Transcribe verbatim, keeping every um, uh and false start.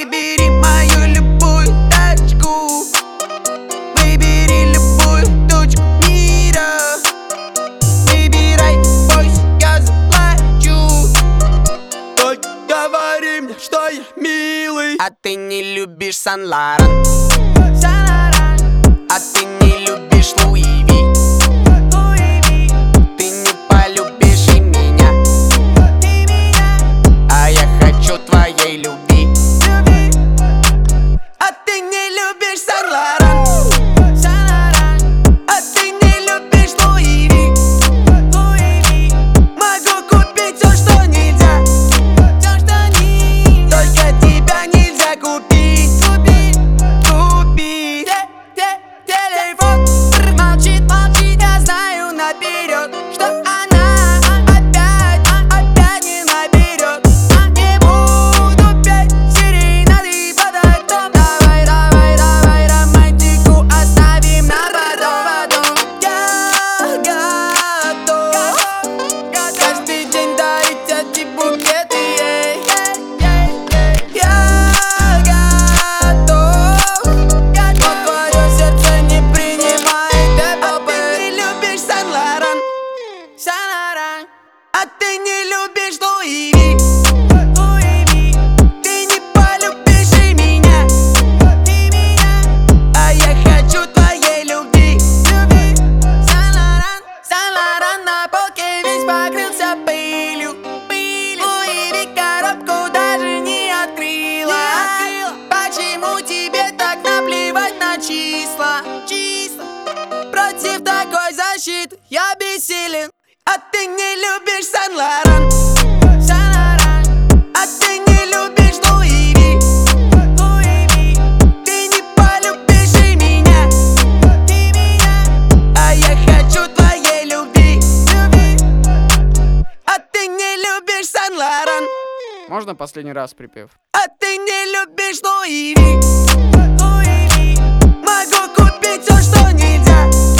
Выбери мою любую тачку, выбери любую точку мира. Выбирай, бойся, я заплачу. Только говори мне, что я милый. А ты не любишь Сан-Лоран, а ты не любишь Луи Ви. Ты не полюбишь и меня, а я хочу твоей любви. А ты не любишь Сан-Лоран, а ты не любишь Луи Ви. Могу купить все, что нельзя, только тебя нельзя купить. Купить телефон молчит, молчит, я знаю наперед, что она опять, опять не наберет. Не буду петь серенады под окном. Давай, давай, давай, романтику оставим на потом. Я готов каждый день дарить эти букеты ей. Я готов, но твое сердце не принимает ТПП. А ты не любишь Сан-Лоран, Сан-Лоран, а ты не любишь Луи Ви. Ты не полюбишь и меня, а я хочу твоей любви. Сан-Лоран, Сан-Лоран на полке весь покрылся пылью. Луи Ви коробку даже не открыла. Почему тебе так наплевать на числа? Числа. Против такой защиты я бессилен. А ты не любишь Сан-Лоран, Сан-Лоран, а ты не любишь Луи Ви. Ты не полюбишь и меня, а я хочу твоей любви. А ты не любишь Сан-Лоран, Можно последний раз припев? а ты не любишь Луи Ви. Могу купить все, что нельзя,